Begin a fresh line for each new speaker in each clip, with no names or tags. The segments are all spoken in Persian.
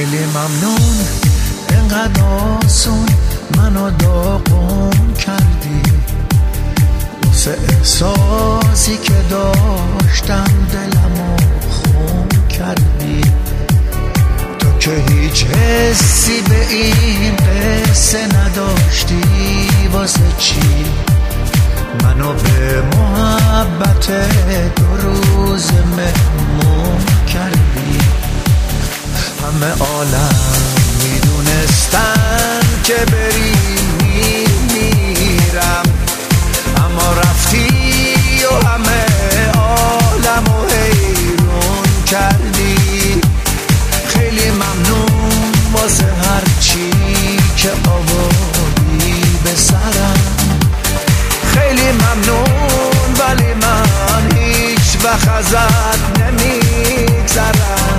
خیلی ممنون انقدر آسون منو داغون کردی، واسه احساسی که داشتم دلمو خون کردی. تو که هیچ حسی به این قصه نداشتی، واسه چی منو به محبت 2 روز مهمون کردی؟ همه عالم میدونستن که بری میمیرم، اما رفتی و همه عالمو حیرون کردی. خیلی ممنون واسه هر چی که آوردی به سرم، خیلی ممنون ولی من هیچ وقت ازت نمیگذرم.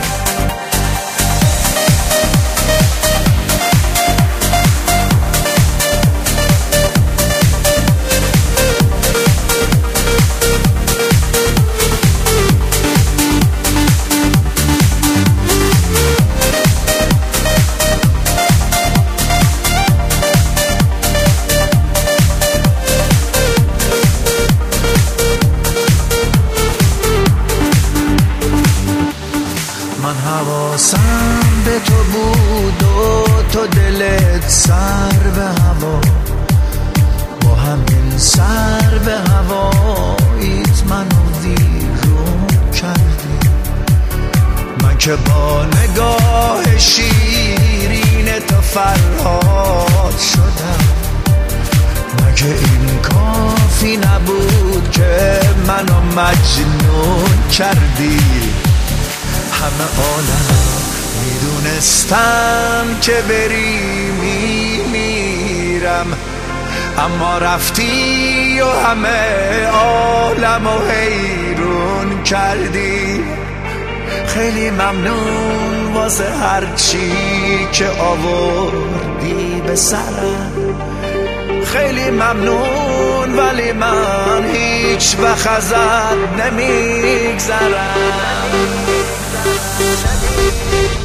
من حواسم به تو بود و تو دلت سر به هوا، با همین سر به هواییت منو ویرون کردی. من که با نگاه شیرین تو فرهاد شدم، مگه این کافی نبود که منو مجنون کردی؟ همه عالم میدونستم که بری میمیرم، اما رفتی و همه عالمو حیرون کردی. خیلی ممنون واسه هر چی که آوردی به سرم، خیلی ممنون ولی من هیچ وقت ازت نمیگذرم.